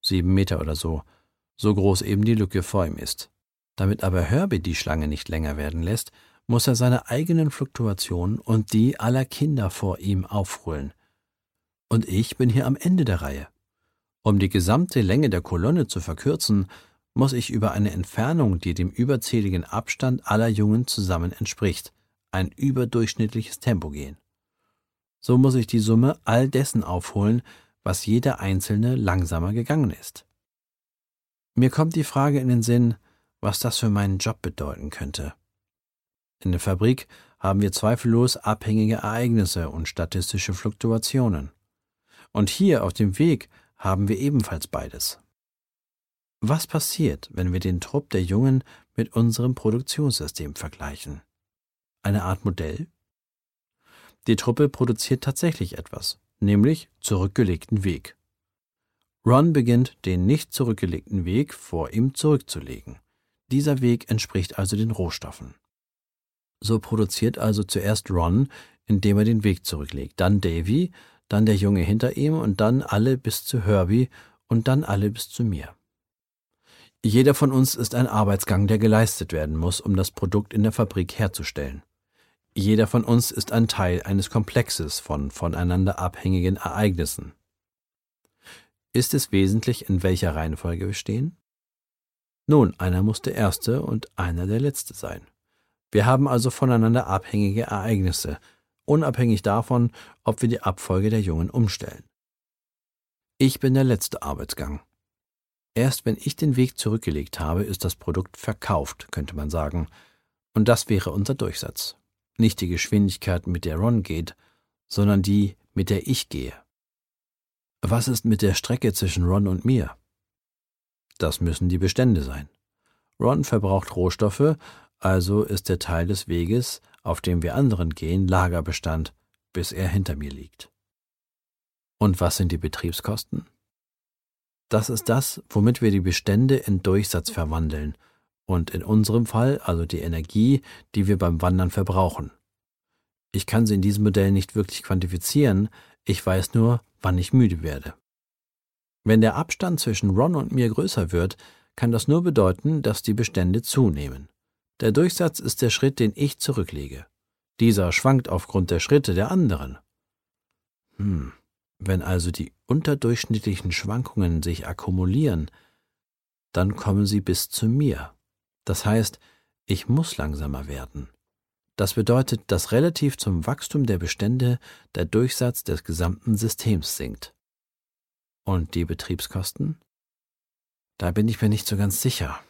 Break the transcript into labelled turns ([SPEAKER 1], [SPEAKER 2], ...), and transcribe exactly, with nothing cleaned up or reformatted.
[SPEAKER 1] sieben Meter oder so, so groß eben die Lücke vor ihm ist. Damit aber Herbie die Schlange nicht länger werden lässt, muss er seine eigenen Fluktuationen und die aller Kinder vor ihm aufholen. Und ich bin hier am Ende der Reihe. Um die gesamte Länge der Kolonne zu verkürzen, muss ich über eine Entfernung, die dem überzähligen Abstand aller Jungen zusammen entspricht, ein überdurchschnittliches Tempo gehen. So muss ich die Summe all dessen aufholen, was jeder Einzelne langsamer gegangen ist. Mir kommt die Frage in den Sinn, was das für meinen Job bedeuten könnte. In der Fabrik haben wir zweifellos abhängige Ereignisse und statistische Fluktuationen. Und hier auf dem Weg haben wir ebenfalls beides. Was passiert, wenn wir den Trupp der Jungen mit unserem Produktionssystem vergleichen? Eine Art Modell? Die Truppe produziert tatsächlich etwas, nämlich zurückgelegten Weg. Ron beginnt, den nicht zurückgelegten Weg vor ihm zurückzulegen. Dieser Weg entspricht also den Rohstoffen. So produziert also zuerst Ron, indem er den Weg zurücklegt, dann Davy, dann der Junge hinter ihm und dann alle bis zu Herbie und dann alle bis zu mir. Jeder von uns ist ein Arbeitsgang, der geleistet werden muss, um das Produkt in der Fabrik herzustellen. Jeder von uns ist ein Teil eines Komplexes von voneinander abhängigen Ereignissen. Ist es wesentlich, in welcher Reihenfolge wir stehen? Nun, einer muss der Erste und einer der Letzte sein. Wir haben also voneinander abhängige Ereignisse, unabhängig davon, ob wir die Abfolge der Jungen umstellen. Ich bin der letzte Arbeitsgang. Erst wenn ich den Weg zurückgelegt habe, ist das Produkt verkauft, könnte man sagen. Und das wäre unser Durchsatz. Nicht die Geschwindigkeit, mit der Ron geht, sondern die, mit der ich gehe. Was ist mit der Strecke zwischen Ron und mir? Das müssen die Bestände sein. Ron verbraucht Rohstoffe, also ist der Teil des Weges, auf dem wir anderen gehen, Lagerbestand, bis er hinter mir liegt. Und was sind die Betriebskosten? Das ist das, womit wir die Bestände in Durchsatz verwandeln und in unserem Fall also die Energie, die wir beim Wandern verbrauchen. Ich kann sie in diesem Modell nicht wirklich quantifizieren, ich weiß nur, wann ich müde werde. Wenn der Abstand zwischen Ron und mir größer wird, kann das nur bedeuten, dass die Bestände zunehmen. Der Durchsatz ist der Schritt, den ich zurücklege. Dieser schwankt aufgrund der Schritte der anderen. Hm, wenn also die unterdurchschnittlichen Schwankungen sich akkumulieren, dann kommen sie bis zu mir. Das heißt, ich muss langsamer werden. Das bedeutet, dass relativ zum Wachstum der Bestände der Durchsatz des gesamten Systems sinkt. Und die Betriebskosten? Da bin ich mir nicht so ganz sicher.